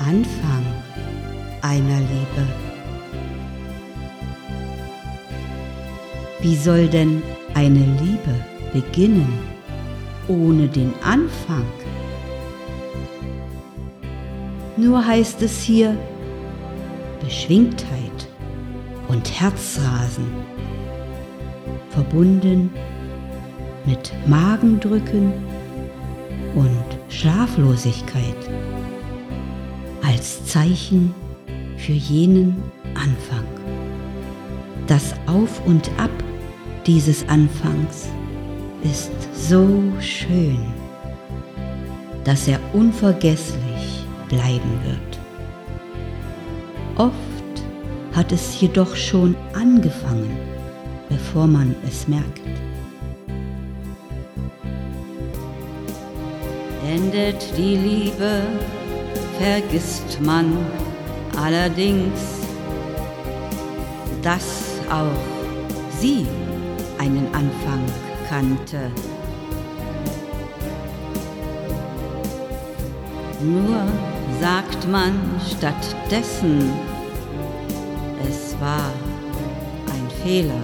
Anfang einer Liebe. Wie soll denn eine Liebe beginnen ohne den Anfang? Nur heißt es hier Beschwingtheit und Herzrasen, verbunden mit Magendrücken und Schlaflosigkeit, als Zeichen für jenen Anfang. Das Auf und Ab dieses Anfangs ist so schön, dass er unvergesslich bleiben wird. Oft hat es jedoch schon angefangen, bevor man es merkt. Endet die Liebe, vergisst man allerdings, dass auch sie einen Anfang kannte. Nur sagt man stattdessen, es war ein Fehler.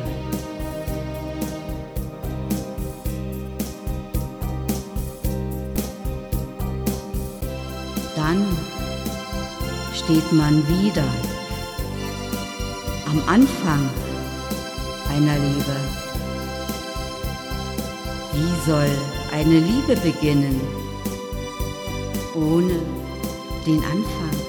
Dann steht man wieder am Anfang einer Liebe. Wie soll eine Liebe beginnen ohne den Anfang?